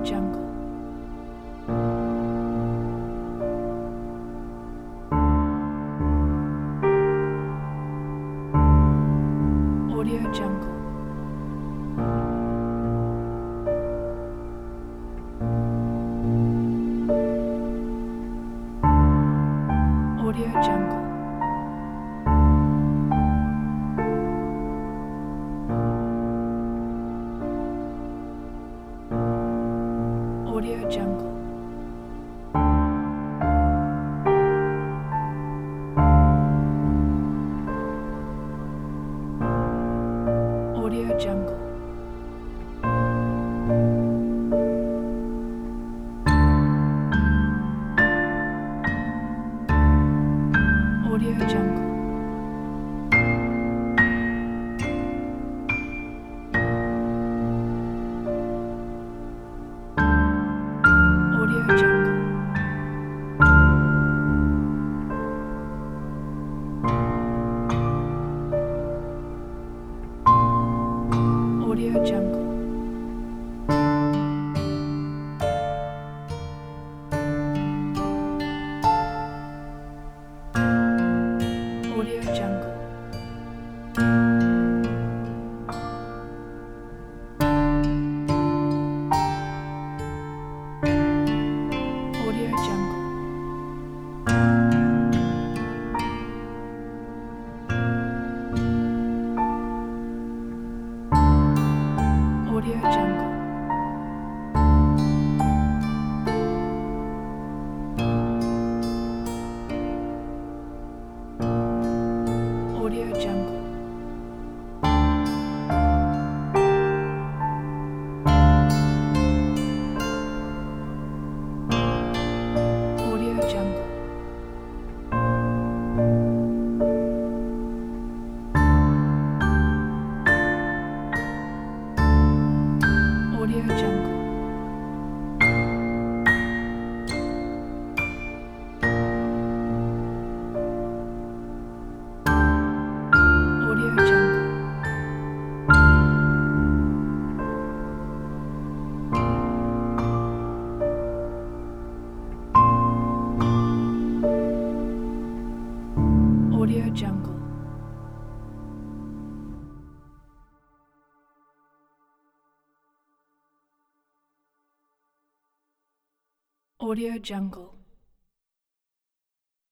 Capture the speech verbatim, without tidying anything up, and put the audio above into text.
Jungle. Audio Jungle. Audio Jungle. Audio Jungle. Audio Jungle. Audio Jungle. Audio Jungle. Audio Jungle. Audio Jungle. Audio Jungle. Audio Jungle. Audio Jungle. Audio Jungle. Audio Jungle. Audio Jungle. Audio Jungle. Audio Jungle.